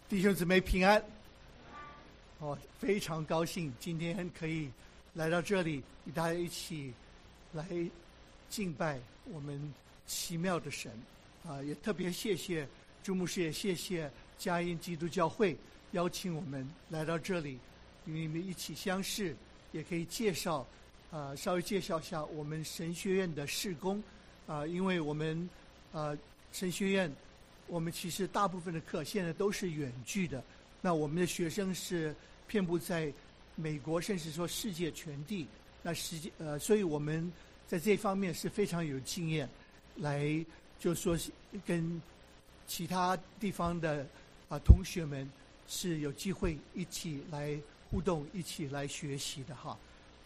弟兄姊妹平安。非常高兴今天可以来到这里，与大家一起来敬拜我们奇妙的神。也特别谢谢朱牧师，也谢谢佳音基督教会邀请我们来到这里，与你们一起相识，也可以稍微介绍一下我们神学院的事工。因为我们神学院我们其实大部分的课现在都是远距的，那我们的学生是遍布在美国，甚至说世界全地。那所以我们在这方面是非常有经验，来就说跟其他地方的同学们是有机会一起来互动，一起来学习的哈。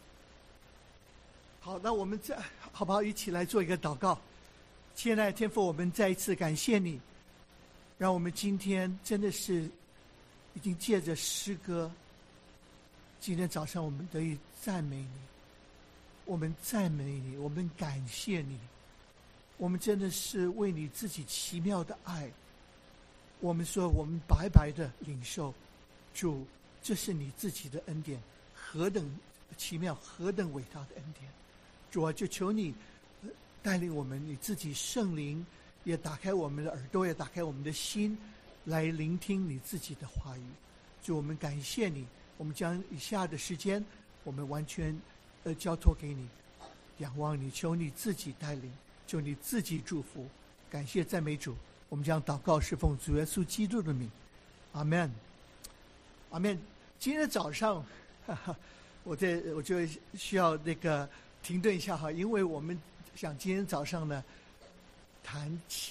好，那我们好不好一起来做一个祷告？亲爱的天父，我们再一次感谢你，让我们今天真的是已经借着诗歌，今天早上我们得以赞美你，我们赞美你，我们感谢你，我们真的是为你自己奇妙的爱，我们说我们白白的领受，主，这是你自己的恩典，何等奇妙，何等伟大的恩典。主啊，就求你带领我们，你自己圣灵也打开我们的耳朵，也打开我们的心，来聆听你自己的话语。主，我们感谢你，我们将以下的时间我们完全交托给你，仰望你，求你自己带领，求你自己祝福。感谢赞美主，我们将祷告是奉主耶稣基督的名，阿们，阿们。今天早上我就需要停顿一下哈，因为我们想今天早上呢谈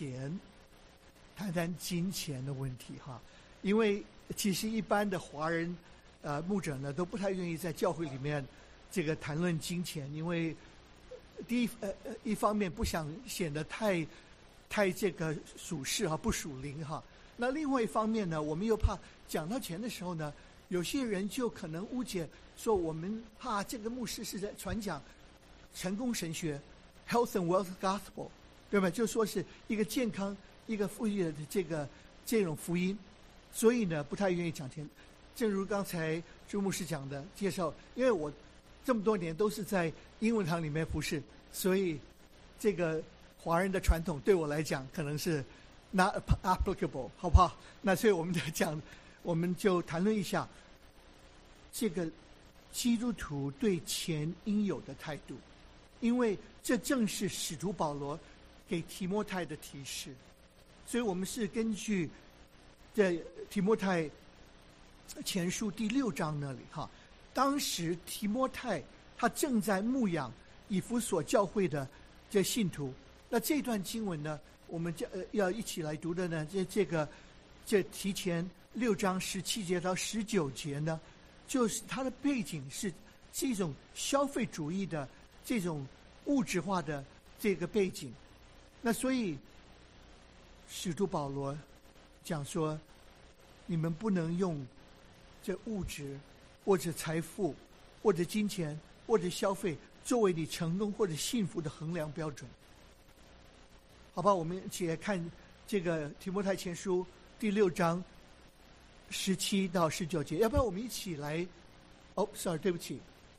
金钱的问题哈。因为其实一般的华人牧者呢都不太愿意在教会里面谈论金钱，因为一方面不想显得太属世哈，不属灵哈。那另外一方面呢，我们又怕讲到钱的时候呢，有些人就可能误解说我们这个牧师是在传讲成功神学 health and wealth gospel， 对吧？就说是一个健康一个富裕的这种福音，所以呢不太愿意讲钱。正如刚才朱牧师讲的介绍，因为我这么多年都是在英文堂里面服侍，所以这个华人的传统对我来讲可能是 not applicable， 好不好？那所以我们就谈论一下这个基督徒对钱应有的态度，因为这正是使徒保罗给提摩太的提示。所以我们是根据这提摩太前书第6章那里哈，当时提摩太他正在牧养以弗所教会的这信徒。那这段经文呢，我们要一起来读的呢，这提前6章17节到19节呢，就是它的背景是一种消费主义的这种物质化的这个背景。那所以使徒保罗讲说，你们不能用这物质或者财富或者金钱或者消费作为你成功或者幸福的衡量标准。好吧，我们一起来看这个提摩太前书第6章17到19节。要不然我们一起来sorry， 对不起，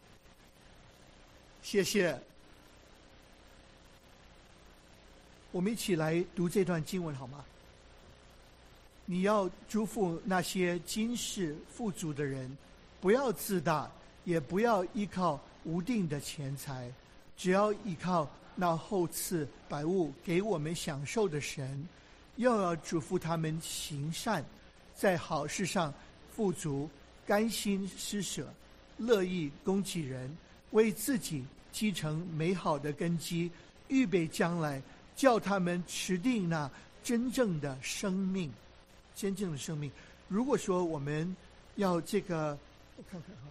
谢谢。我们一起来读这段经文好吗？你要嘱咐那些今世富足的人，不要自大，也不要依靠无定的钱财，只要依靠那厚赐百物给我们享受的神。又要嘱咐他们行善，在好事上富足，甘心施舍，乐意供给人，为自己积成美好的根基，预备将来叫他们持定那真正的生命。真正的生命。如果说我们要我看看哈，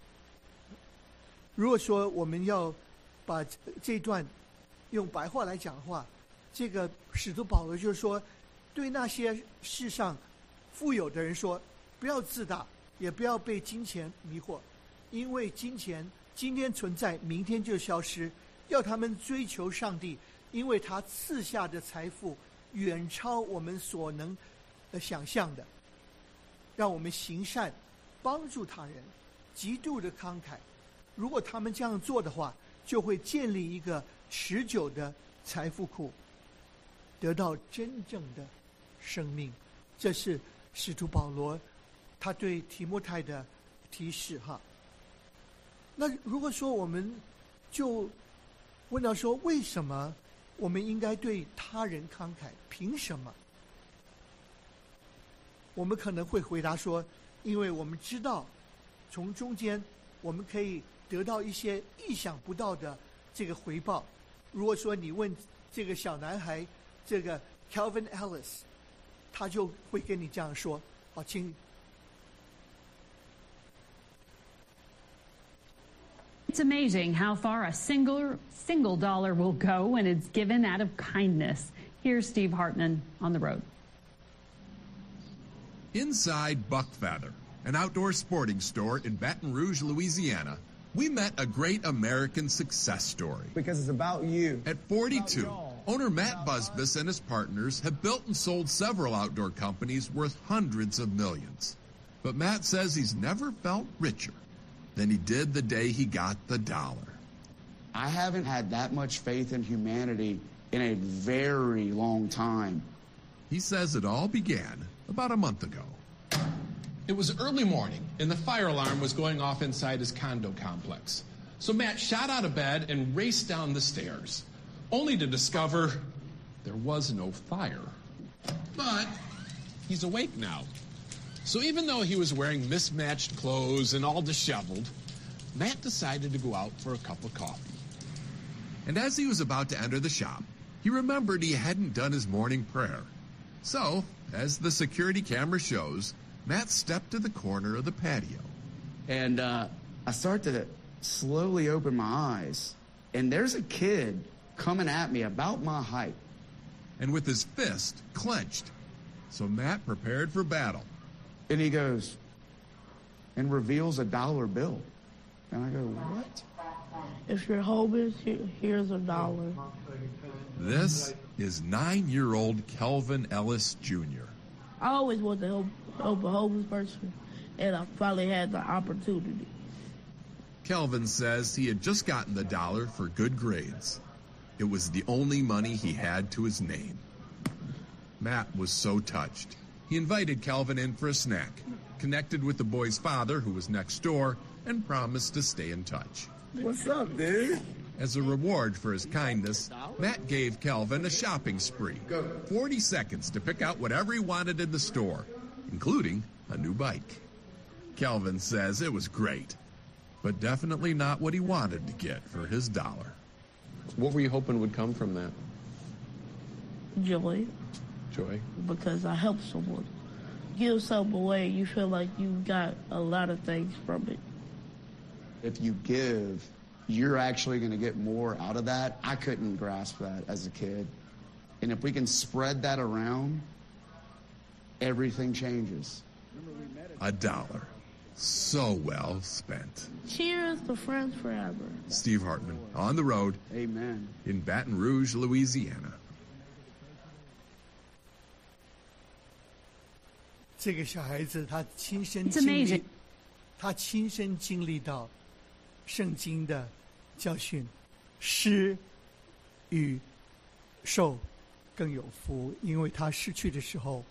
如果说我们要把这段用白话来讲的话，这个使徒保罗就是说，对那些世上富有的人说，不要自大，也不要被金钱迷惑，因为金钱今天存在，明天就消失。要他们追求上帝，因为他赐下的财富远超我们所能想象的。 让我们行善，帮助他人，极度的慷慨。如果他们这样做的话，就会建立一个持久的财富库，得到真正的生命。这是使徒保罗他对提摩太的提示哈。那如果说我们就问到说，为什么我们应该对他人慷慨？凭什么？我们可能会回答说，因为我们知道从中间我们可以得到一些意想不到的这个回报。如果说你问这个小男孩，这个 Calvin Ellis， 他就会跟你这样说。好，请。 It's amazing how far a single dollar will go when it's given out of kindness. Here's Steve Hartman on the road. Inside Buckfeather, an outdoor sporting store in Baton Rouge, Louisiana, we met a great American success story. Because it's about you. At 42, owner Matt Busbus and his partners have built and sold several outdoor companies worth hundreds of millions. But Matt says he's never felt richer than he did the day he got the dollar. I haven't had that much faith in humanity in a very long time. He says it all began about a month ago. It was early morning, and the fire alarm was going off inside his condo complex. So Matt shot out of bed and raced down the stairs, only to discover there was no fire. But he's awake now. So even though he was wearing mismatched clothes and all disheveled, Matt decided to go out for a cup of coffee. And as he was about to enter the shop, he remembered he hadn't done his morning prayer. So, as the security camera shows, Matt stepped to the corner of the patio. And I start to slowly open my eyes, and there's a kid coming at me about my height. And with his fist clenched. So Matt prepared for battle. And he goes and reveals a dollar bill. And I go, what? If you're homeless, here's a dollar. This is 9-year-old Kelvin Ellis Jr. I always wanted to help a homeless person, and I finally had the opportunity. Kelvin says he had just gotten the dollar for good grades. It was the only money he had to his name. Matt was so touched. He invited Kelvin in for a snack, connected with the boy's father, who was next door, and promised to stay in touch. What's up, dude? As a reward for his kindness, Matt gave Kelvin a shopping spree. 40 seconds to pick out whatever he wanted in the store, including a new bike. Kelvin says it was great, but definitely not what he wanted to get for his dollar. What were you hoping would come from that? Joy, Joy? because I helped someone. Give something away, you feel like you got a lot of things from it. If you give, you're actually going to get more out of that. I couldn't grasp that as a kid. And if we can spread that around, everything changes. $1. So well spent. Cheers to friends forever. Steve Hartman, on the road. Amen. In Baton Rouge, Louisiana. 这个小孩子他亲身 It's 经 amazing. 历，他亲身经历到圣经的教训，施与受更有福，因为他失去的时候，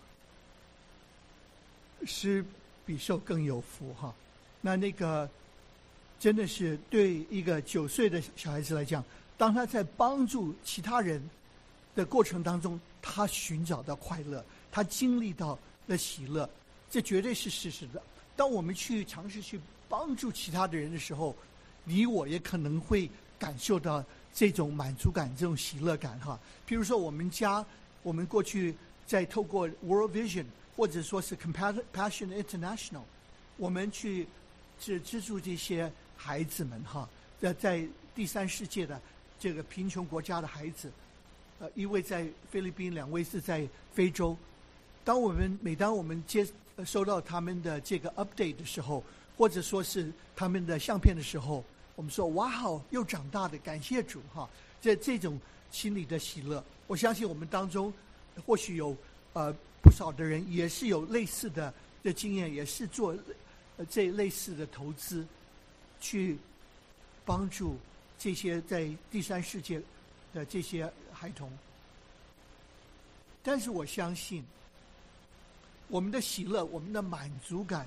施比受更有福哈。那个真的是对一个9岁的小孩子来讲，当他在帮助其他人的过程当中，他寻找到快乐，他经历到的喜乐，这绝对是事实的。当我们去尝试去帮助其他的人的时候，你我也可能会感受到这种满足感、这种喜乐感哈。譬如说，我们过去在透过 World Vision 或者说是 Compassion International， 我们去资助这些孩子们哈，在第三世界的这个贫穷国家的孩子，一位在菲律宾，2位是在非洲。每当我们收到他们的这个 update 的时候，或者说是他们的相片的时候，我们说哇好，又长大的，感谢主哈！这种心里的喜乐，我相信我们当中或许有不少的人也是有类似的的经验，也是做这类似的投资，去帮助这些在第三世界的这些孩童。但是我相信，我们的喜乐，我们的满足感，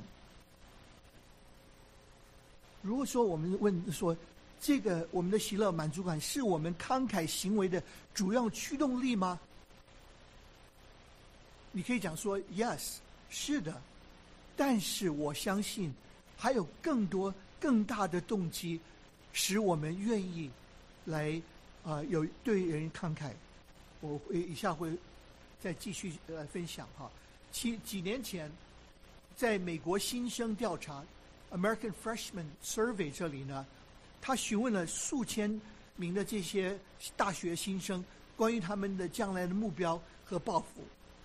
如果说我们问说，这个我们的喜乐满足感是我们慷慨行为的主要驱动力吗？你可以讲说 yes， 是的，但是我相信还有更多更大的动机，使我们愿意来有对人慷慨。我以下会再继续分享哈。几年前，在美国新生调查 American Freshman Survey 这里呢，他询问了数千名的这些大学新生关于他们的将来的目标和抱负。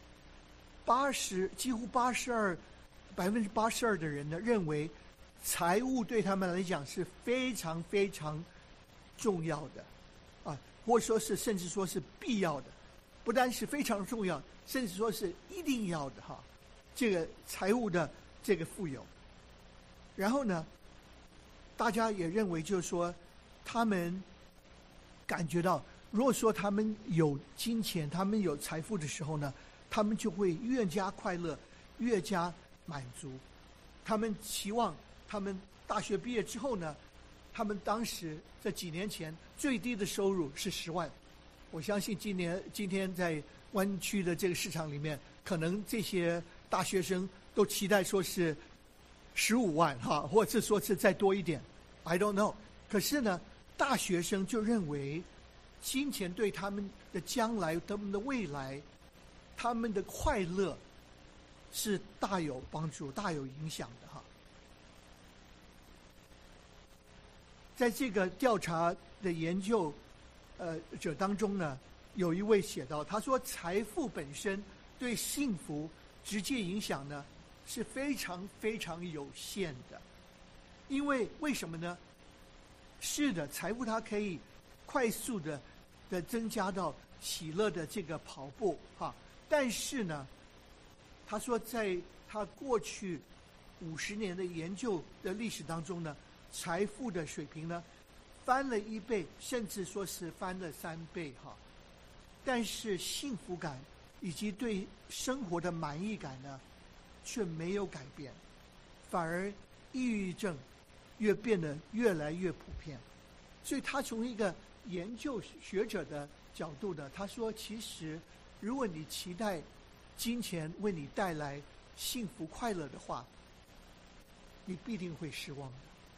几乎82%的人呢认为，财务对他们来讲是非常非常重要的，或者说是甚至说是必要的，不单是非常重要，甚至说是一定要的哈。这个财务的这个富有，然后呢，大家也认为就是说，他们感觉到，如果说他们有金钱，他们有财富的时候呢，他们就会越加快乐，越加满足。他们期望他们大学毕业之后呢，他们当时在几年前最低的收入是10万。我相信今天在湾区的这个市场里面，可能这些大学生都期待说是15万哈，或者说是再多一点 ，I don't know。可是呢，大学生就认为，金钱对他们的将来、他们的未来、他们的快乐是大有帮助、大有影响的哈。在这个调查的研究者当中呢，有一位写道，他说财富本身对幸福直接影响呢是非常非常有限的。因为什么呢？是的，财富它可以快速的增加到喜乐的这个跑步哈，但是呢，他说在他过去50年的研究的历史当中呢，财富的水平呢翻了1倍，甚至说是翻了3倍哈。但是幸福感以及对生活的满意感呢，却没有改变，反而抑郁症变得越来越普遍。所以他从一个研究学者的角度呢，他说其实如果你期待金钱为你带来幸福快乐的话，你必定会失望的。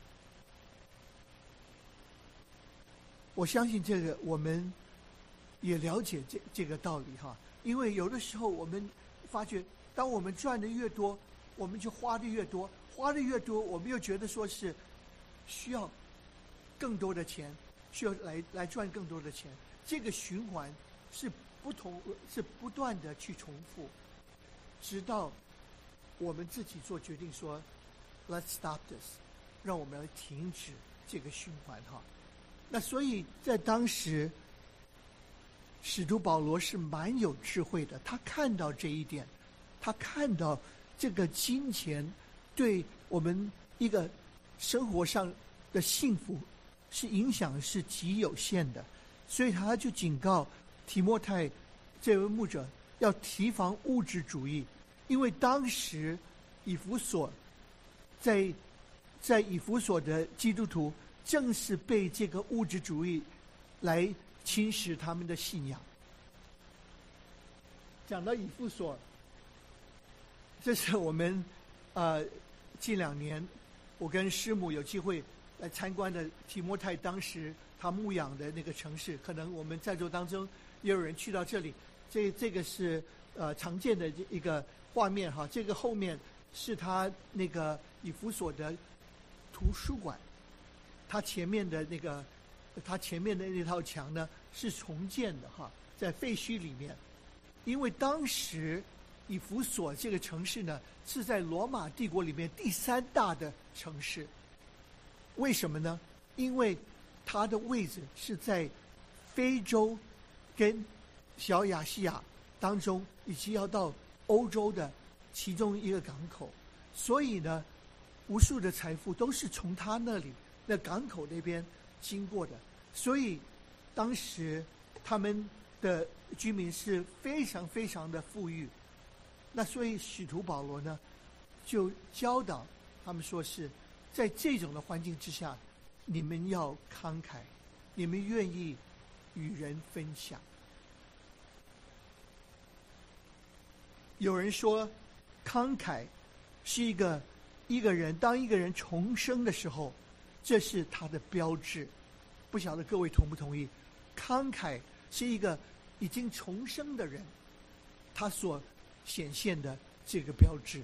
我相信这个我们也了解这个道理哈，因为有的时候我们发觉，当我们赚的越多，我们就花的越多，花的越多，我们又觉得说是需要更多的钱，需要来赚更多的钱，这个循环是不断的去重复，直到我们自己做决定说 ，Let's stop this， 让我们来停止这个循环哈。那所以在当时，使徒保罗是蛮有智慧的，他看到这一点，他看到这个金钱对我们一个生活上的幸福是影响是极有限的，所以他就警告提摩太这位牧者要提防物质主义，因为当时以弗所在以弗所的基督徒正是被这个物质主义来侵蚀他们的信仰。讲到以弗所，这是我们近2年我跟师母有机会来参观的提摩太当时他牧养的那个城市，可能我们在座当中也有人去到这里。这个是常见的一个画面哈，这个后面是他那个以弗所的图书馆，他前面的那套墙呢是重建的哈，在废墟里面。因为当时以弗所这个城市呢是在罗马帝国里面第3大的城市。为什么呢？因为它的位置是在非洲跟小亚细亚当中，以及要到欧洲的其中一个港口，所以呢，无数的财富都是从他那里那港口那边经过的，所以当时他们的居民是非常非常的富裕。那所以使徒保罗呢，就教导他们说是在这种的环境之下，你们要慷慨，你们愿意与人分享。有人说，慷慨是一个人当一个人重生的时候，这是他的标志。不晓得各位同不同意？慷慨是一个已经重生的人，他所显现的这个标志。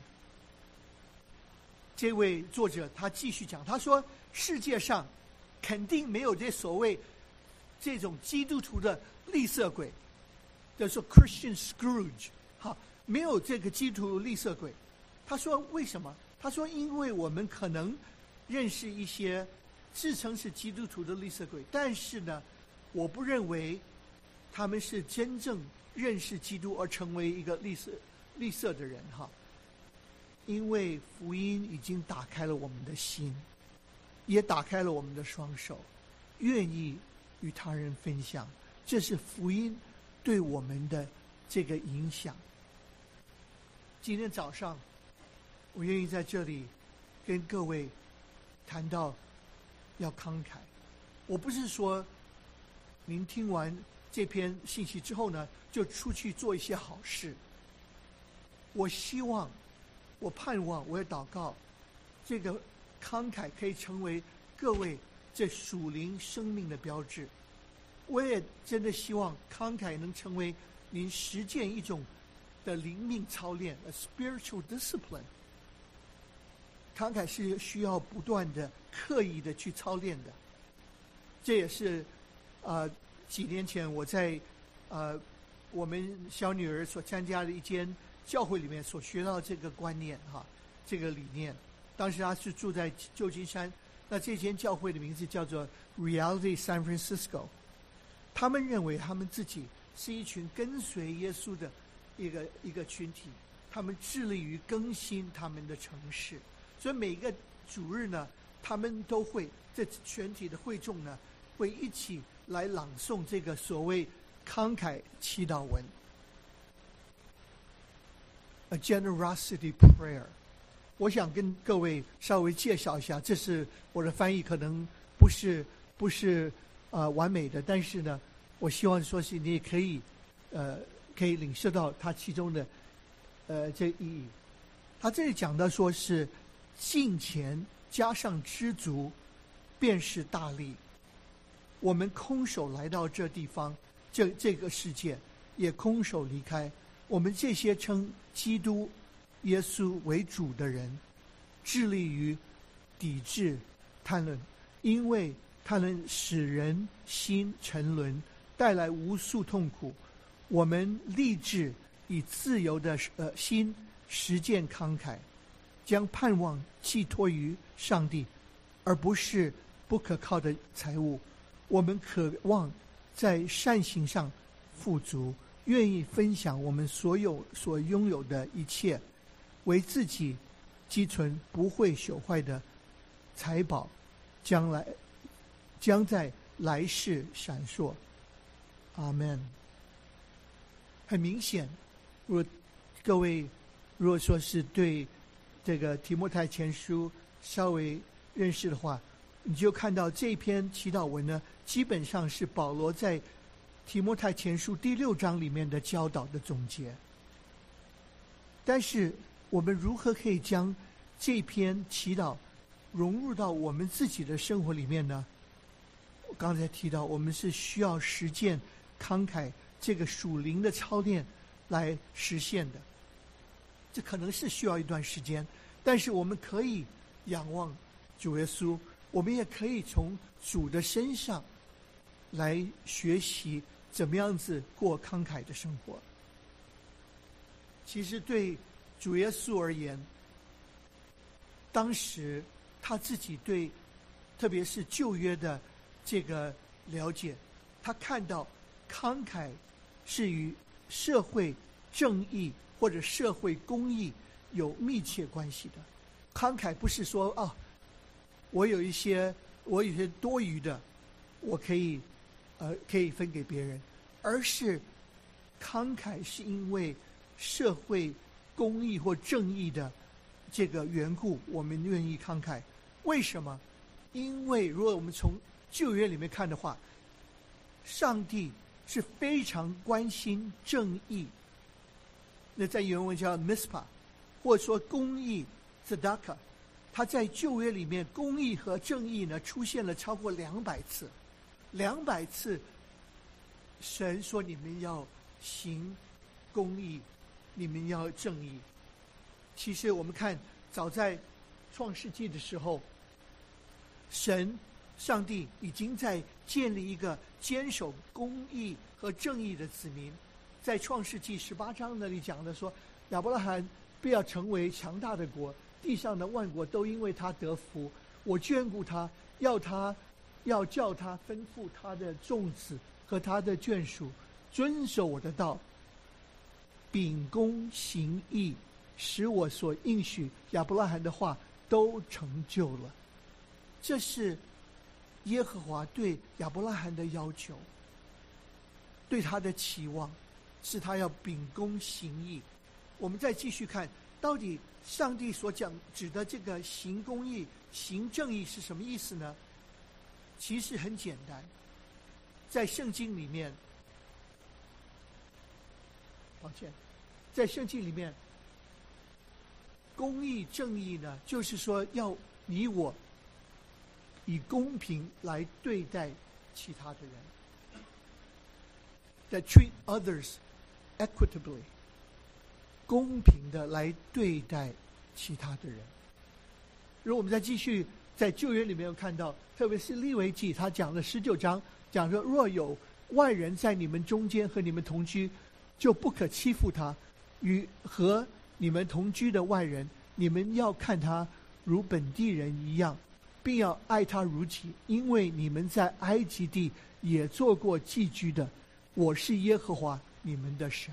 这位作者他继续讲，他说世界上肯定没有这所谓这种基督徒的吝啬鬼，叫做 Christian Scrooge， 好，没有这个基督徒吝啬鬼。他说为什么？他说因为我们可能认识一些自称是基督徒的吝啬鬼，但是呢，我不认为他们是真正认识基督而成为一个吝啬的人哈。因为福音已经打开了我们的心，也打开了我们的双手，愿意与他人分享，这是福音对我们的这个影响。今天早上我愿意在这里跟各位谈到要慷慨。我不是说您听完这篇信息之后呢，就出去做一些好事。我希望，我盼望，我也祷告，这个慷慨可以成为各位这属灵生命的标志。我也真的希望慷慨能成为您实践一种的灵命操练 ，a spiritual discipline。慷慨是需要不断的、刻意的去操练的。这也是几年前我在我们小女儿所参加的一间教会里面所学到这个观念哈，这个理念。当时她是住在旧金山，那这间教会的名字叫做 Reality San Francisco。他们认为他们自己是一群跟随耶稣的一个群体，他们致力于更新他们的城市，所以每个主日呢，他们都会这全体的会众呢，会一起来朗诵这个所谓慷慨祈祷文 ，A Generosity Prayer。我想跟各位稍微介绍一下，这是我的翻译，可能不是完美的，但是呢，我希望说是你也可以领受到它其中的这意义。他这里讲到说是敬虔加上知足，便是大利。我们空手来到这地方，这个世界，也空手离开。我们这些称基督耶稣为主的人，致力于抵制贪婪，因为它能使人心沉沦，带来无数痛苦。我们立志以自由的心实践慷慨，将盼望寄托于上帝，而不是不可靠的财物。我们渴望在善行上富足，愿意分享我们所拥有的一切，为自己积存不会朽坏的财宝，将在来世闪烁。阿们。很明显，各位如果说是对这个提摩太前书稍微认识的话，你就看到这篇祈祷文呢，基本上是保罗在提摩太前书第6章里面的教导的总结。但是我们如何可以将这篇祈祷融入到我们自己的生活里面呢？我刚才提到，我们是需要实践慷慨这个属灵的操练来实现的。这可能是需要一段时间，但是我们可以仰望主耶稣，我们也可以从主的身上来学习怎么样子过慷慨的生活。其实对主耶稣而言，当时他自己对特别是旧约的这个了解，他看到慷慨是与社会正义或者社会公义有密切关系的。慷慨不是说我有一些多余的，我可以分给别人，而是慷慨是因为社会公义或正义的这个缘故，我们愿意慷慨。为什么？因为如果我们从旧约里面看的话，上帝是非常关心正义，那在原文叫 mispa， 或者说公义 tzedakah， 他在旧约里面公义和正义呢出现了超过200次，200次神说你们要行公义，你们要正义。其实我们看早在创世纪的时候，上帝已经在建立一个坚守公义和正义的子民。在创世纪18章那里讲的说，亚伯拉罕必要成为强大的国，地上的万国都因为他得福。我眷顾他，要叫他吩咐他的众子和他的眷属遵守我的道，秉公行义，使我所应许亚伯拉罕的话都成就了。这是耶和华对亚伯拉罕的要求，对他的期望，是他要秉公行义。我们再继续看，到底上帝所指的这个行公义、行正义是什么意思呢？其实很简单，在圣经里面，在圣经里面，公义正义呢，就是说要你我以公平来对待其他的人， that treat others equitably， 公平的来对待其他的人。如果我们再继续在旧约里面有看到，特别是利未记，他讲了19章，讲说若有外人在你们中间和你们同居，就不可欺负他，和你们同居的外人，你们要看他如本地人一样，并要爱他如己，因为你们在埃及地也做过寄居的，我是耶和华你们的神。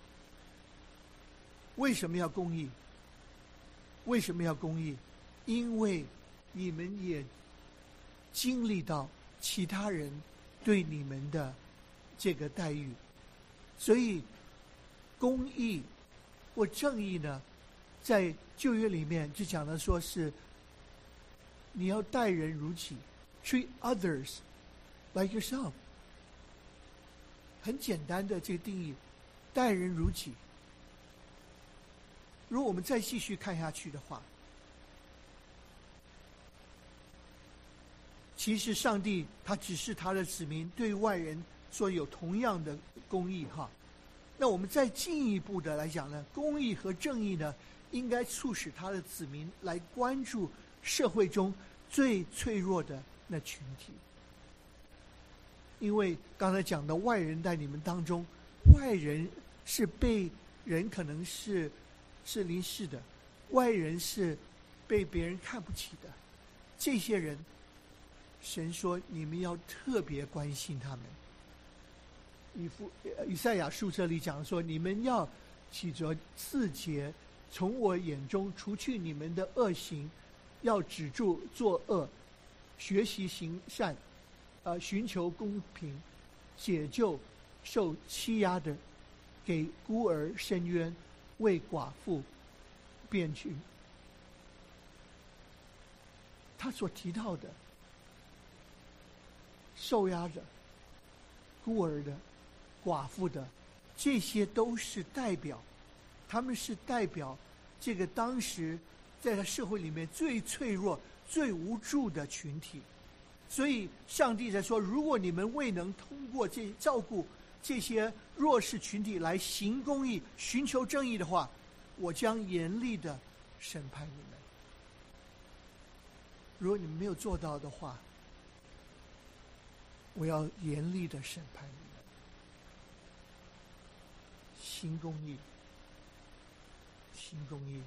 为什么要公义？为什么要公义？因为你们也经历到其他人对你们的这个待遇，所以公义或正义呢，在旧约里面就讲了，说是你要待人如己 ，treat others like yourself。很简单的这个定义，待人如己。如果我们再继续看下去的话，其实上帝他只是他的子民对外人说有同样的公义哈。那我们再进一步的来讲呢，公义和正义呢，应该促使他的子民来关注社会中最脆弱的那群体。因为刚才讲的外人在你们当中，外人是被人可能是离世的，外人是被别人看不起的，这些人神说你们要特别关心他们。以赛亚书这里讲说，你们要起着自洁，从我眼中除去你们的恶行，要止住作恶，学习行善，寻求公平，解救受欺压的，给孤儿伸冤，为寡妇辩屈。他所提到的受压的、孤儿的、寡妇的，这些都是代表，他们是代表这个当时在他社会里面最脆弱、最无助的群体。所以上帝在说，如果你们未能通过照顾这些弱势群体来行公义、寻求正义的话，我将严厉的审判你们。如果你们没有做到的话，我要严厉的审判你们。行公义，行公义。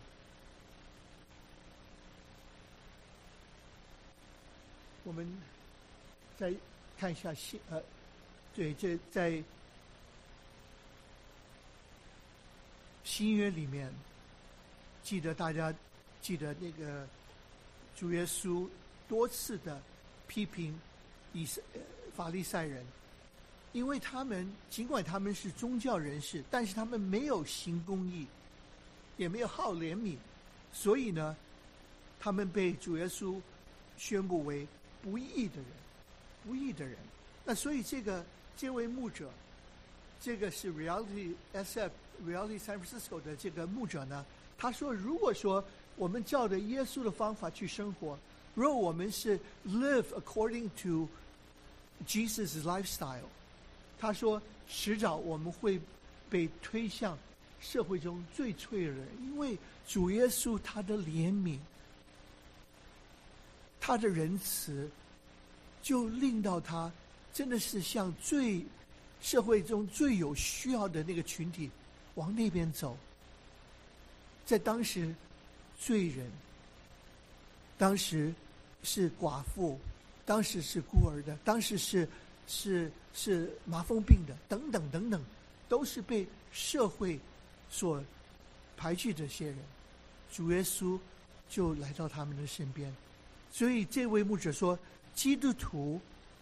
我们再看一下这在新约里面， 大家记得那个主耶稣多次的批评法利赛人，因为他们尽管他们是宗教人士，但是他们没有行公义，也没有好怜悯，所以呢，他们被主耶稣宣布为不义的人，不义的人。那所以这位牧者，这个是 Reality San Francisco 的这个牧者呢，他说，如果说我们照着耶稣的方法去生活，如果我们是 live according to Jesus' lifestyle， 他说迟早我们会被推向社会中最脆弱的人，因为主耶稣他的怜悯，他的仁慈，就令到他真的是向社会中最有需要的那个群体往那边走。在当时，罪人，当时是寡妇，当时是孤儿的，当时是麻风病的，等等等等，都是被社会所排拒的这些人，主耶稣就来到他们的身边。所以这位牧者说，基督徒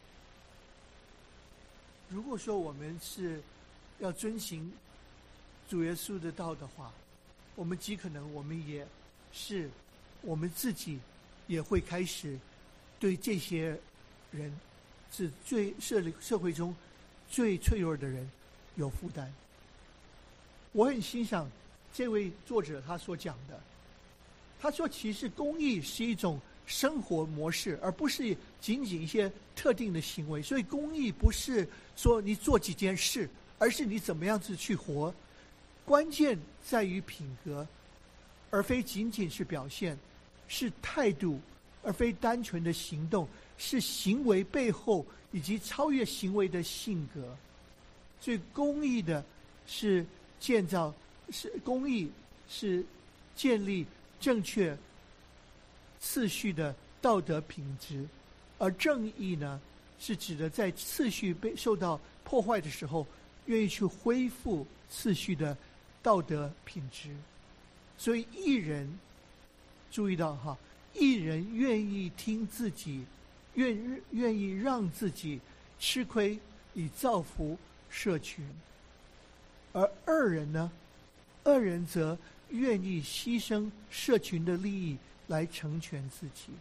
如果说我们是要遵行主耶稣的道的话，我们极可能我们也是我们自己也会开始对这些人是社会中最脆弱的人有负担。我很欣赏这位作者他所讲的，他说其实公义是一种生活模式，而不是仅仅一些特定的行为。所以公义不是说你做几件事，而是你怎么样子去活。关键在于品格，而非仅仅是表现，是态度，而非单纯的行动，是行为背后以及超越行为的性格。所以公义的是公义是建立正确次序的道德品质，而正义呢，是指的在次序被受到破坏的时候，愿意去恢复次序的道德品质。所以义人，注意到哈，义人愿意听自己，愿意让自己吃亏，以造福社群；而恶人呢，恶人则愿意牺牲社群的利益来成全自己。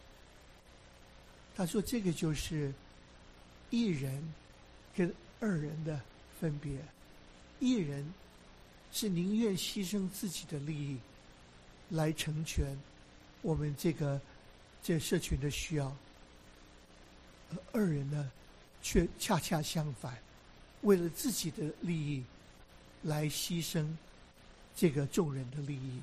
他说，这个就是义人跟恶人的分别。义人是宁愿牺牲自己的利益来成全我们这社群的需要，而恶人呢，却恰恰相反，为了自己的利益来牺牲这个众人的利益。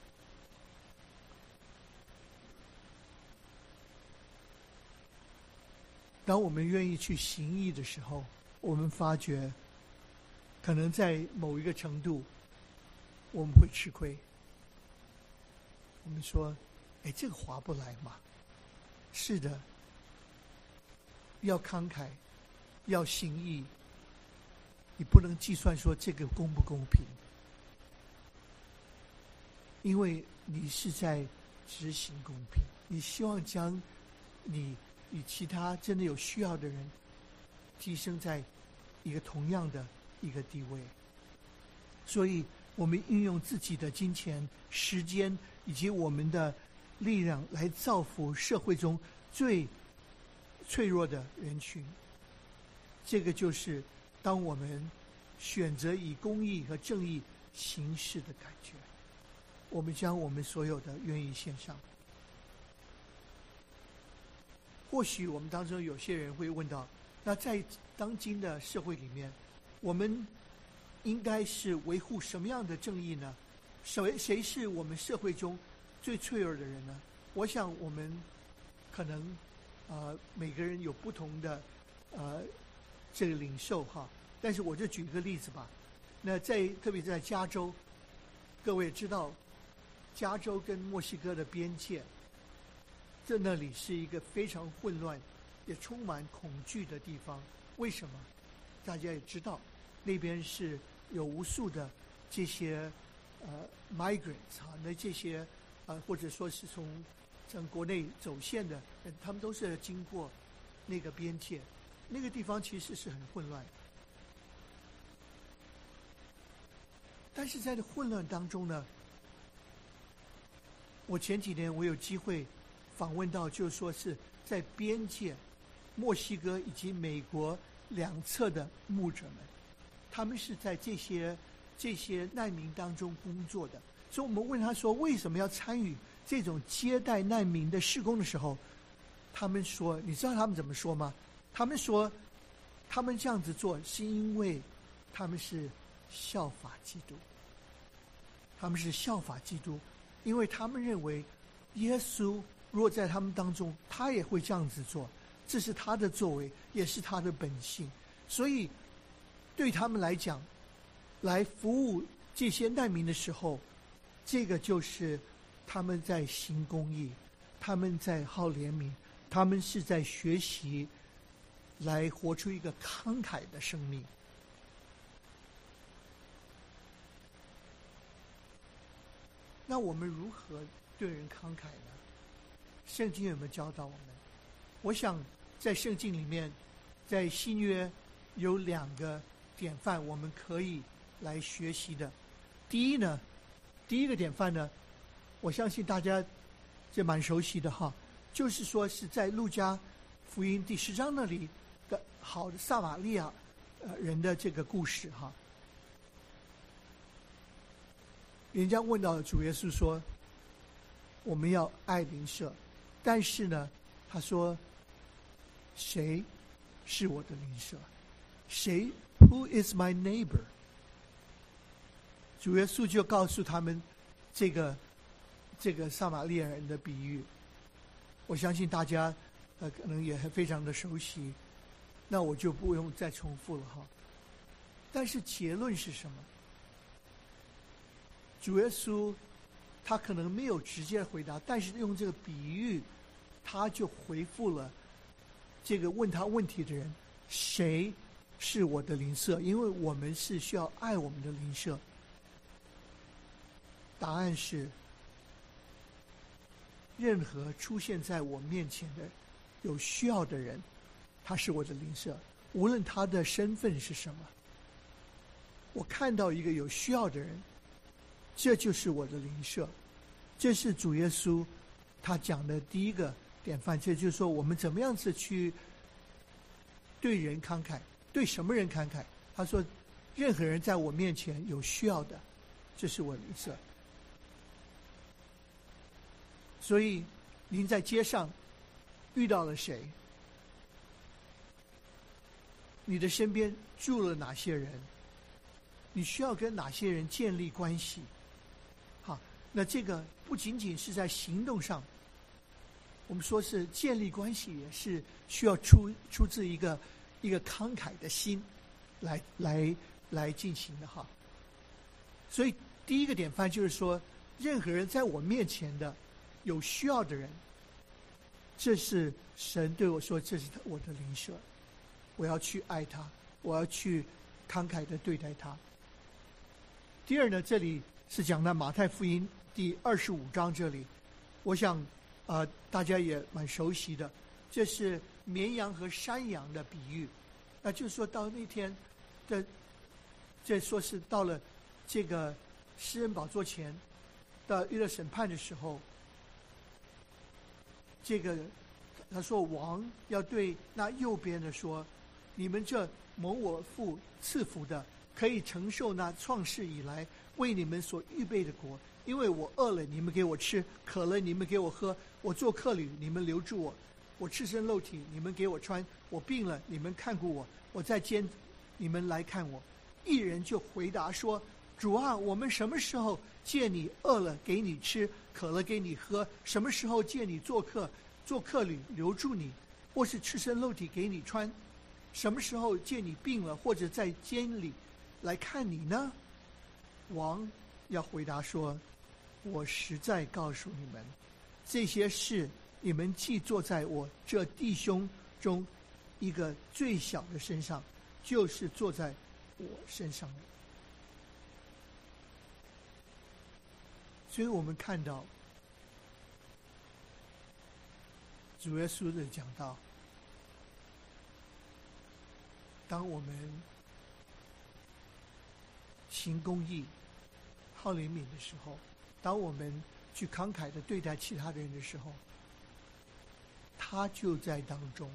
当我们愿意去行义的时候，我们发觉可能在某一个程度我们会吃亏。我们说，这个划不来嘛。是的，要慷慨，要行义，你不能计算说这个公不公平，因为你是在执行公平，你希望将你与其他真的有需要的人提升在一个同样的一个地位。所以我们运用自己的金钱、时间以及我们的力量来造福社会中最脆弱的人群。这个就是当我们选择以公义和正义行事的感觉。我们将我们所有的愿意献上。或许我们当中有些人会问到，那在当今的社会里面，我们应该是维护什么样的正义呢？谁是我们社会中最脆弱的人呢？我想我们可能每个人有不同的这个领受哈，但是我就举一个例子吧。那特别在加州，各位知道加州跟墨西哥的边界，那里是一个非常混乱也充满恐惧的地方。为什么？大家也知道，那边是有无数的这些 migrants 那这些或者说是从国内走线的人，他们都是经过那个边界，那个地方其实是很混乱。但是在这混乱当中呢，我前几年我有机会访问到，就是说是在边界墨西哥以及美国两侧的牧者们，他们是在这些难民当中工作的。所以我们问他说为什么要参与这种接待难民的事工的时候，他们说，你知道他们怎么说吗？他们说他们这样子做是因为他们是效法基督，他们是效法基督，因为他们认为耶稣若在他们当中，他也会这样子做，这是他的作为，也是他的本性。所以对他们来讲，来服务这些难民的时候，这个就是他们在行公义，他们在好怜悯，他们是在学习来活出一个慷慨的生命。那我们如何对人慷慨呢？圣经有没有教导我们？我想在圣经里面，在新约有2个典范我们可以来学习的。第一个典范呢，我相信大家就蛮熟悉的哈，就是说是在路加福音第10章那里的好的撒玛利亚人的这个故事哈。人家问到主耶稣说我们要爱邻舍，但是呢他说谁是我的邻舍？谁 Who is my neighbor？ 主耶稣就告诉他们这个撒玛利亚人的比喻，我相信大家可能也非常的熟悉，那我就不用再重复了哈。但是结论是什么？主耶稣他可能没有直接回答，但是用这个比喻，他就回复了这个问他问题的人：谁是我的邻舍？因为我们是需要爱我们的邻舍。答案是，任何出现在我面前的有需要的人，他是我的邻舍，无论他的身份是什么。我看到一个有需要的人，这就是我的邻舍。这是主耶稣他讲的第一个典范，这就是说我们怎么样子去对人慷慨，对什么人慷慨？他说，任何人在我面前有需要的，这是我邻舍。所以您在街上遇到了谁？你的身边住了哪些人？你需要跟哪些人建立关系？好，那这个不仅仅是在行动上，我们说是建立关系，也是需要出自一个慷慨的心来进行的哈。所以第一个典范就是说，任何人在我面前的有需要的人，这是神对我说，这是我的邻舍，我要去爱他，我要去慷慨的对待他。第二呢，这里是讲到马太福音第25章，这里我想大家也蛮熟悉的，这是绵羊和山羊的比喻。那就是说到那天的，这说是到了这个施恩宝座前，到遇到审判的时候，这个他说王要对那右边的说，你们这蒙我父赐福的，可以承受那创世以来为你们所预备的国，因为我饿了你们给我吃，渴了你们给我喝，我做客旅你们留住我，我赤身露体你们给我穿，我病了你们看顾我，我在监你们来看我。一人就回答说，主啊，我们什么时候见你饿了给你吃，渴了给你喝？什么时候见你做客旅留住你，或是赤身露体给你穿？什么时候见你病了，或者在监里来看你呢？王要回答说，我实在告诉你们，这些事你们既做在我这弟兄中一个最小的身上，就是做在我身上了。 所以我们看到主耶稣的讲道，当我们行公义、好怜悯的时候，当我们去慷慨的对待其他人的时候，他就在当中。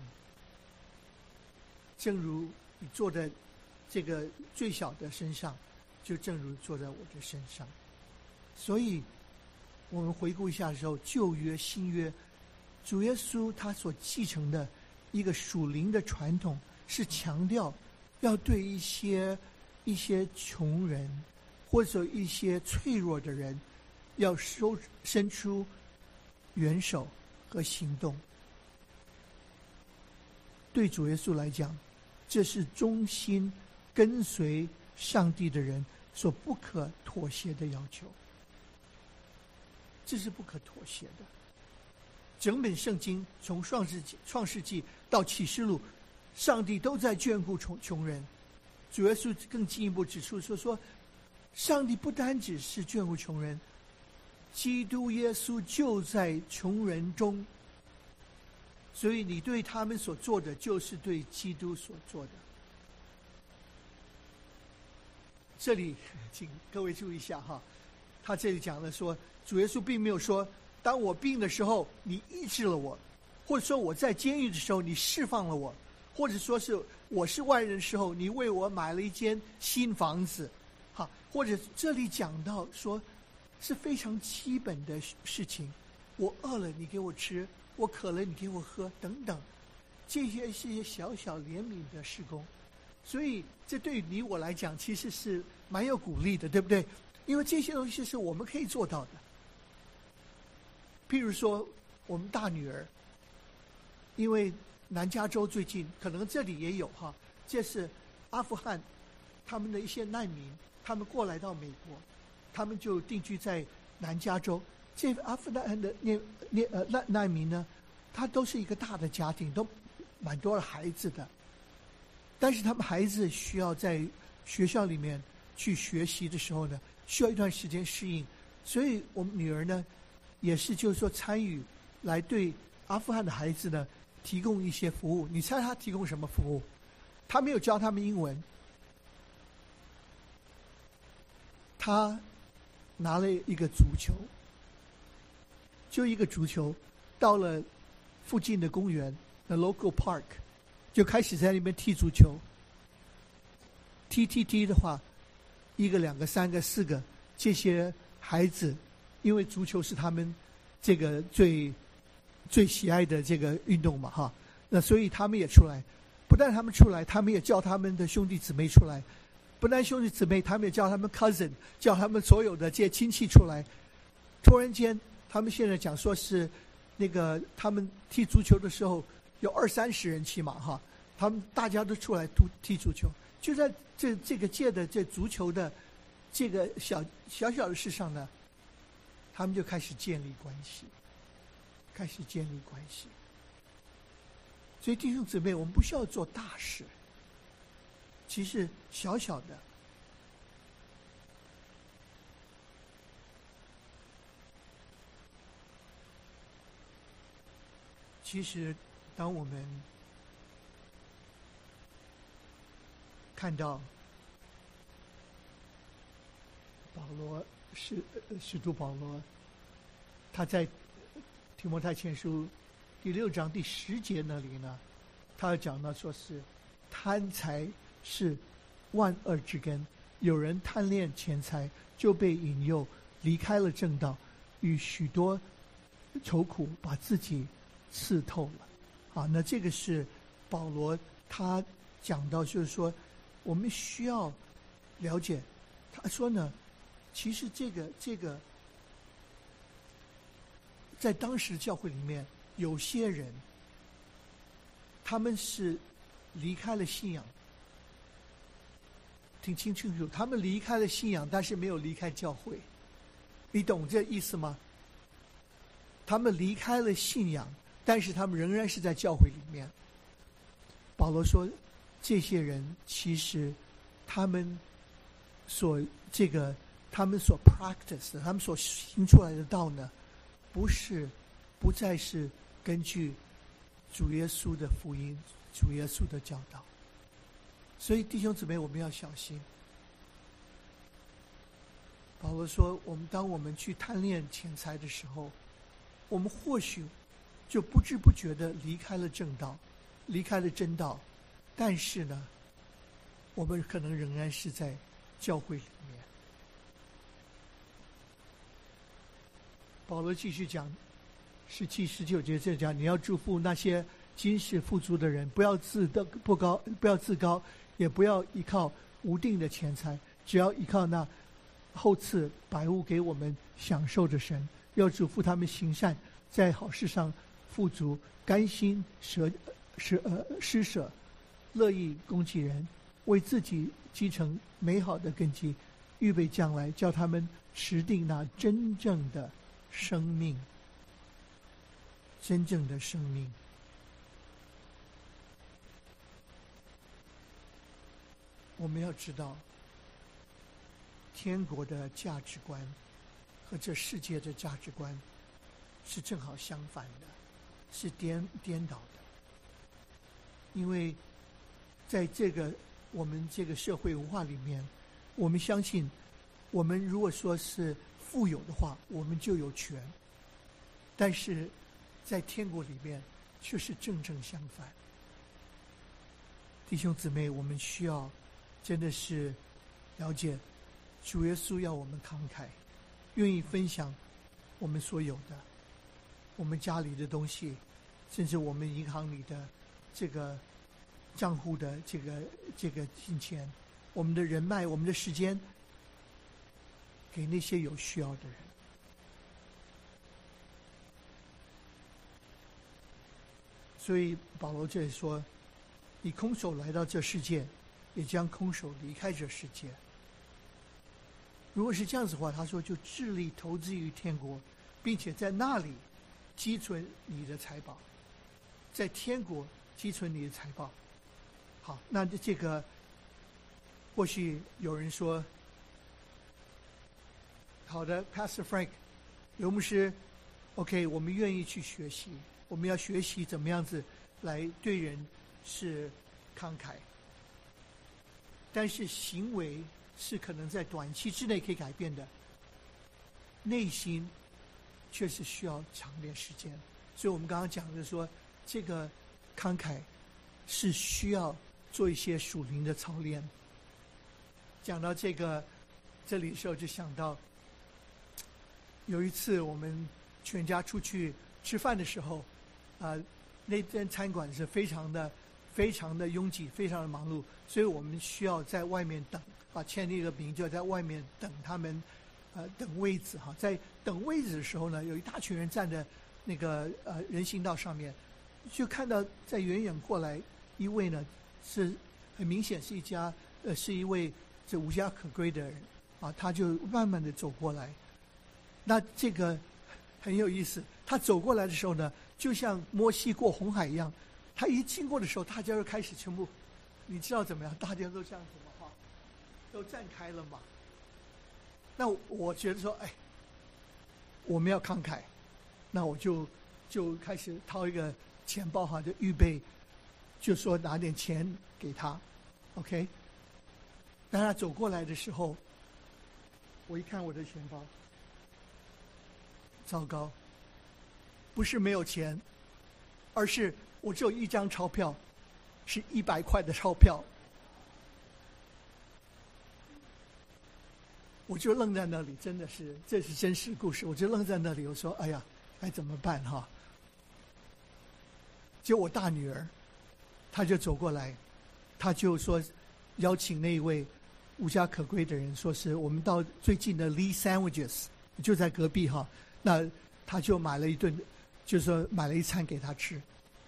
正如你坐在这个最小的身上，就正如坐在我的身上。所以我们回顾一下的时候，旧约新约，主耶稣他所继承的一个属灵的传统，是强调要对一些穷人或者一些脆弱的人，要伸出援手和行动。对主耶稣来讲，这是忠心跟随上帝的人所不可妥协的要求，这是不可妥协的。整本圣经从创世纪到启示录，上帝都在眷顾穷人。主耶稣更进一步指出说，上帝不单只是眷顾穷人，基督耶稣就在穷人中，所以你对他们所做的，就是对基督所做的。这里请各位注意一下哈，他这里讲了说，主耶稣并没有说，当我病的时候你医治了我，或者说我在监狱的时候你释放了我，或者说是我是外人的时候你为我买了一间新房子，好，或者这里讲到说是非常基本的事情，我饿了你给我吃，我渴了你给我喝等等，这些是一些小小怜悯的事工。所以这对于你我来讲其实是蛮有鼓励的，对不对？因为这些东西是我们可以做到的。譬如说我们大女儿，因为南加州最近可能这里也有哈，这是阿富汗他们的一些难民，他们过来到美国，他们就定居在南加州。这阿富汗的难民呢，他都是一个大的家庭，都蛮多的孩子的，但是他们孩子需要在学校里面去学习的时候呢，需要一段时间适应，所以我们女儿呢，也是就是说参与来对阿富汗的孩子呢提供一些服务。你猜他提供什么服务？他没有教他们英文，他拿了一个足球，就一个足球，到了附近的公园 the local park， 就开始在那边踢足球。踢的话，1个、2个、3个、4个，这些孩子因为足球是他们这个最喜爱的这个运动嘛哈，那所以他们也出来，不但他们出来，他们也叫他们的兄弟姊妹出来，不但兄弟姊妹，他们也叫他们 cousin， 叫他们所有的这些亲戚出来。突然间他们现在讲说是那个他们踢足球的时候有20-30人起码哈，他们大家都出来踢足球，就在这个届的这足球的这个小的事上呢，他们就开始建立关系。所以弟兄姊妹，我们不需要做大事，其实小小的，其实当我们看到保罗使徒保罗，他在提摩太前书第6章第10节那里呢，他讲到说是贪财是万恶之根，有人贪恋钱财，就被引诱离开了正道，与许多愁苦把自己刺透了。啊，那这个是保罗他讲到，就是说我们需要了解，他说呢，其实这个在当时教会里面有些人，他们是离开了信仰，听清楚，他们离开了信仰，但是没有离开教会，你懂这意思吗？他们离开了信仰，但是他们仍然是在教会里面。保罗说，这些人其实他们所他们所 practice 的，他们所行出来的道呢，不再是根据主耶稣的福音、主耶稣的教导。所以弟兄姊妹，我们要小心。保罗说，当我们去贪恋钱财的时候，我们或许就不知不觉的离开了正道，离开了真道，但是呢，我们可能仍然是在教会里面。保罗继续讲17、19节这讲，你要祝福那些今世富足的人，不要自高，也不要依靠无定的钱财，只要依靠那后赐百物给我们享受的神。要嘱咐他们行善，在好事上富足，甘心施舍，乐意供给人，为自己积成美好的根基，预备将来，叫他们持定那真正的生命。真正的生命。我们要知道，天国的价值观和这世界的价值观是正好相反的，是颠倒的。因为在我们这个社会文化里面，我们相信，我们如果说是富有的话，我们就有权。但是在天国里面却是正相反。弟兄姊妹，我们需要真的是了解，主耶稣要我们慷慨，愿意分享我们所有的，我们家里的东西，甚至我们银行里的这个账户的这个金钱，我们的人脉，我们的时间，给那些有需要的人。所以保罗这里说，你空手来到这世界，也将空手离开这世界。如果是这样子的话，他说就致力投资于天国，并且在那里积存你的财宝，在天国积存你的财宝。好，那这个或许有人说，好的 Pastor Frank 刘牧师 OK， 我们愿意去学习，我们要学习怎么样子来对人是慷慨，但是行为是可能在短期之内可以改变的，内心却是需要长点时间。所以我们刚刚讲的说，这个慷慨是需要做一些属灵的操练。讲到这里的时候，就想到有一次我们全家出去吃饭的时候，那间餐馆是非常的拥挤，非常的忙碌，所以我们需要在外面等，签了一个名，就在外面等他们，等位子哈。在等位子的时候呢，有一大群人站在那个人行道上面，就看到在远远过来一位呢，是很明显是一位这无家可归的人他就慢慢的走过来。那这个很有意思，他走过来的时候呢，就像摩西过红海一样，他一经过的时候，大家就开始全部，你知道怎么样？大家都这样子嘛，都站开了嘛。那我觉得说，我们要慷慨，那我就开始掏一个钱包就预备，就说拿点钱给他 ，OK。当他走过来的时候，我一看我的钱包，糟糕，不是没有钱，而是我只有一张钞票，是100块的钞票。我就愣在那里，真的是，这是真实故事。我就愣在那里，我说：“哎呀，该怎么办哈？”就我大女儿，她就走过来，她就说邀请那一位无家可归的人，说是我们到最近的 Lee Sandwiches， 就在隔壁哈。那她就买了一顿，就是说买了一餐给她吃。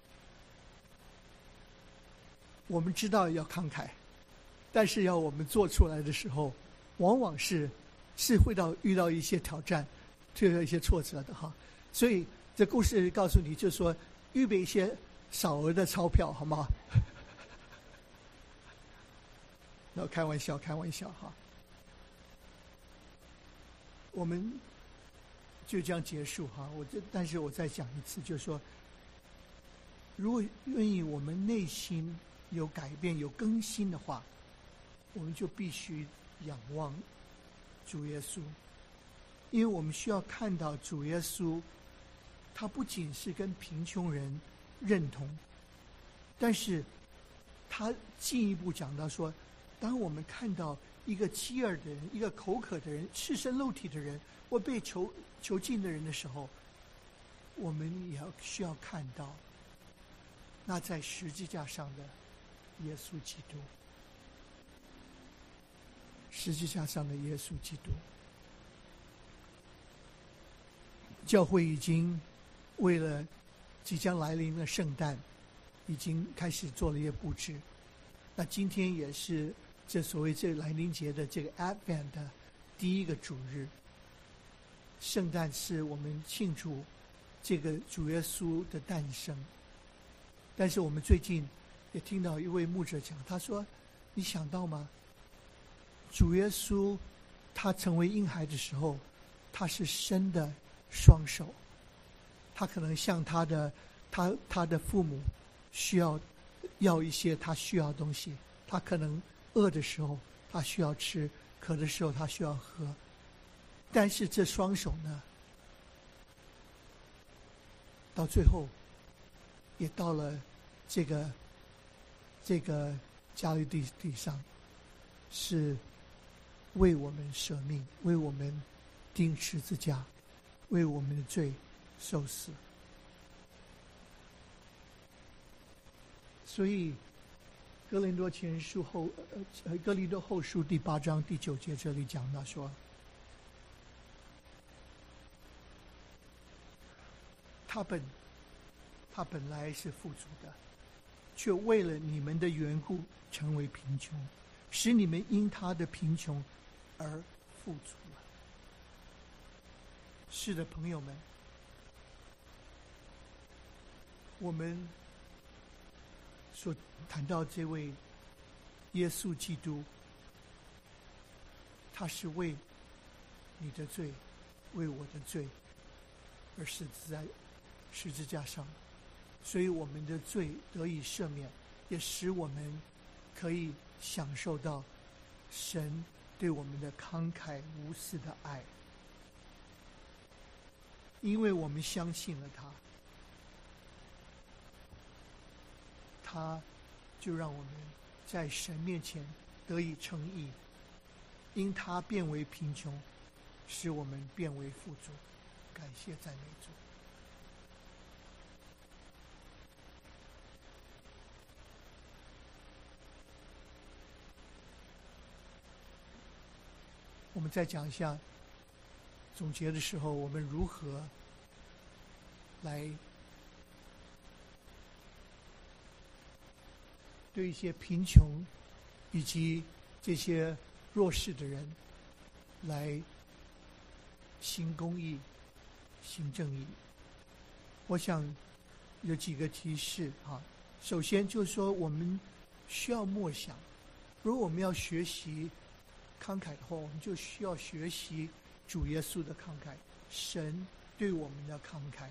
我们知道要慷慨，但是要我们做出来的时候，往往是会遇到一些挑战，遇到一些挫折的哈。所以这故事告诉你，就是说预备一些少额的钞票，好吗？开玩笑哈。 我们就这样结束哈。但是我再讲一次，就是说，如果愿意我们内心有改变、有更新的话，我们就必须仰望主耶稣，因为我们需要看到主耶稣，他不仅是跟贫穷人认同，但是他进一步讲到说，当我们看到一个饥饿的人、一个口渴的人、赤身露体的人或被囚禁的人的时候，我们也需要看到那在十字架上的耶稣基督。十字架上的耶稣基督。教会已经为了即将来临的圣诞，已经开始做了一些布置。那今天也是这所谓这来临节的这个 Advent 的第一个主日。圣诞是我们庆祝这个主耶稣的诞生。但是我们最近也听到一位牧者讲，他说：“你想到吗？主耶稣他成为婴孩的时候，他是伸的双手，他可能向他的父母需要一些他需要的东西，他可能饿的时候他需要吃，渴的时候他需要喝。但是这双手呢，到最后也到了这个加利利地上，是为我们舍命，为我们钉十字架，为我们的罪受死。所以哥林多后书第8章第9节这里讲到说，他本来是富足的，却为了你们的缘故成为贫穷，使你们因他的贫穷而富足了。是的，朋友们，我们所谈到这位耶稣基督，他是为你的罪，为我的罪而死在十字架上，所以我们的罪得以赦免，也使我们可以享受到神对我们的慷慨无私的爱。因为我们相信了他就让我们在神面前得以称义，因他变为贫穷，使我们变为富足。感谢赞美主。我们再讲一下总结的时候，我们如何来对一些贫穷以及这些弱势的人来行公义、行正义。我想有几个提示啊。首先就是说，我们需要默想，如果我们要学习慷慨的话，我们就需要学习主耶稣的慷慨，神对我们的慷慨，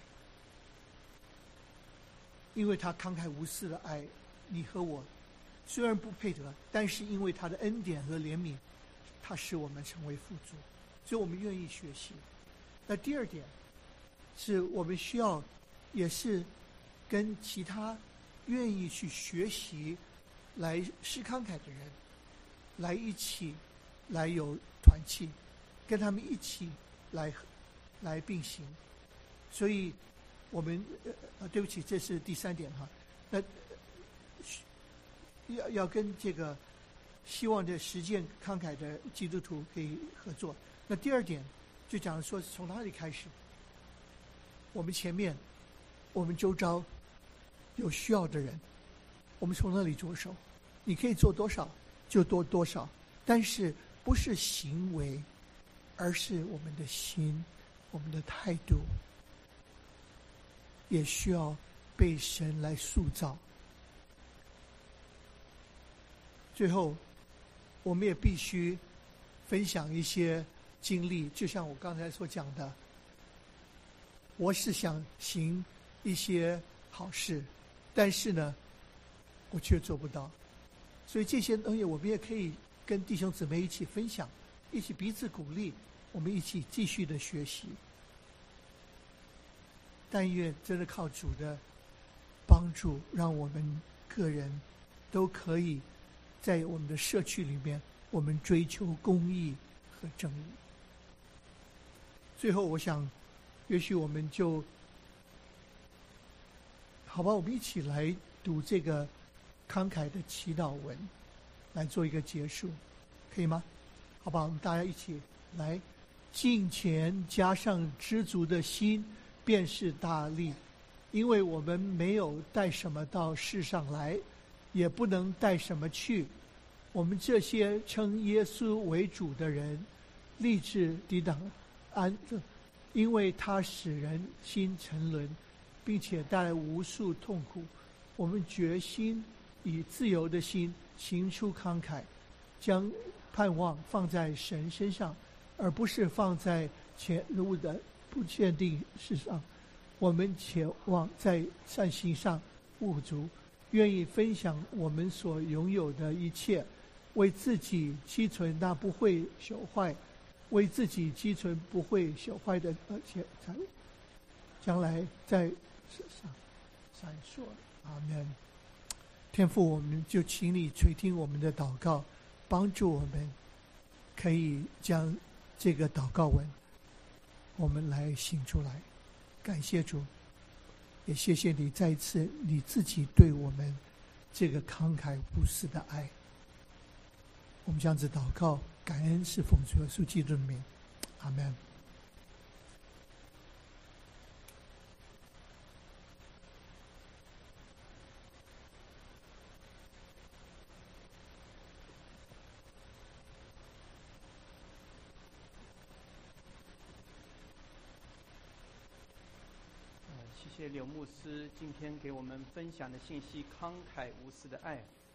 因为他慷慨无私的爱你和我，虽然不配得，但是因为他的恩典和怜悯，他使我们成为富足，所以我们愿意学习。那第二点是我们需要也是跟其他愿意去学习来施慷慨的人来一起来有团契，跟他们一起来并行。所以我们对不起，这是第3点哈。那要跟这个希望的实践慷慨的基督徒可以合作。那第2点就讲说从哪里开始，我们前面我们周遭有需要的人，我们从那里着手，你可以做多少就多少，但是不是行为，而是我们的心，我们的态度也需要被神来塑造。最后我们也必须分享一些经历，就像我刚才所讲的，我是想行一些好事，但是呢，我却做不到。所以这些东西我们也可以跟弟兄姊妹一起分享，一起彼此鼓励，我们一起继续的学习。但愿真的靠主的帮助，让我们个人都可以在我们的社区里面，我们追求公义和正义。最后我想，也许我们就好吧，我们一起来读这个慷慨的祈祷文，来做一个结束，可以吗？好吧，我们大家一起来，敬虔加上知足的心，便是大利。因为我们没有带什么到世上来，也不能带什么去。我们这些称耶稣为主的人，立志抵挡安乐，因为他使人心沉沦，并且带来无数痛苦。我们决心以自由的心行出慷慨，将盼望放在神身上，而不是放在前路的不确定事上。我们且望在善行上富足，愿意分享我们所拥有的一切，为自己积存那不会朽坏，为自己积存不会朽坏的财物，将来在世上闪烁。阿们。天父，我们就请你垂听我们的祷告，帮助我们可以将这个祷告文我们来行出来。感谢主，也谢谢你再一次你自己对我们这个慷慨无私的爱。我们这样子祷告，感恩是奉主耶稣基督的名，阿们。 谢谢柳牧师今天给我们分享的信息，慷慨无私的爱。